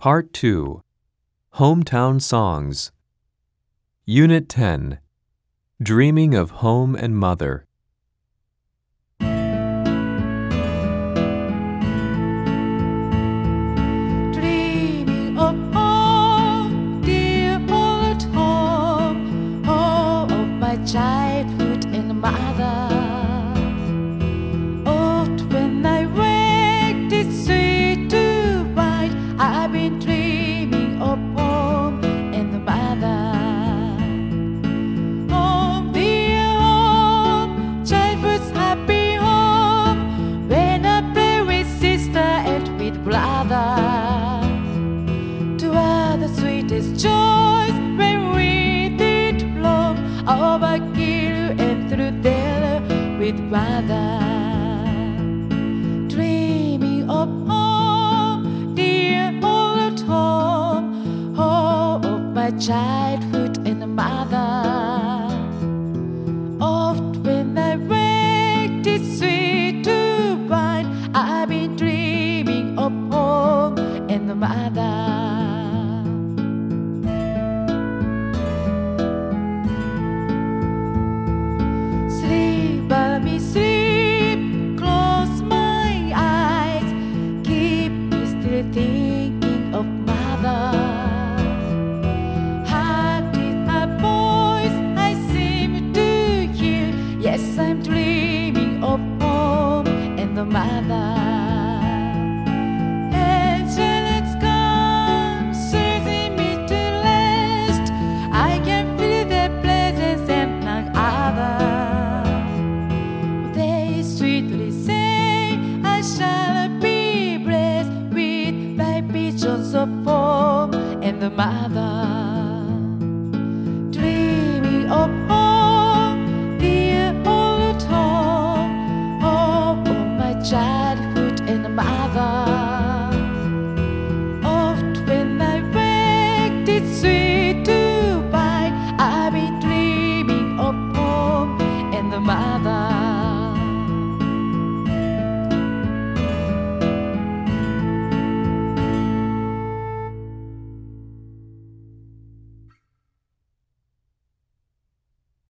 Part 2 Hometown Songs Unit 10 Dreaming of Home and Mother. Dreaming of home, dear old home, home of my childhood and mother. Oft when I wake this sweet to white, I've been dreaming of home and the mother. Home, dear home, childhood's happy home, when I play with sister and with brother. The sweetest joys when we did roam over hill and through dale with mother. Dreaming of home, dear old home, home of my childhood and mother. Oft when I wake this sweet to wine, I've been dreaming of home and mother. Let me sleep, close my eyes, keep me still thinking of mother. Heart is a voice I seem to hear, yes, I'm dreaming of home and the mother. Angels come, soothing me to rest, I can feel their presence and none other. Sweetly say, I shall be blessed with thy visions of home and the mother. Dreaming of home, dear old home, home of my child.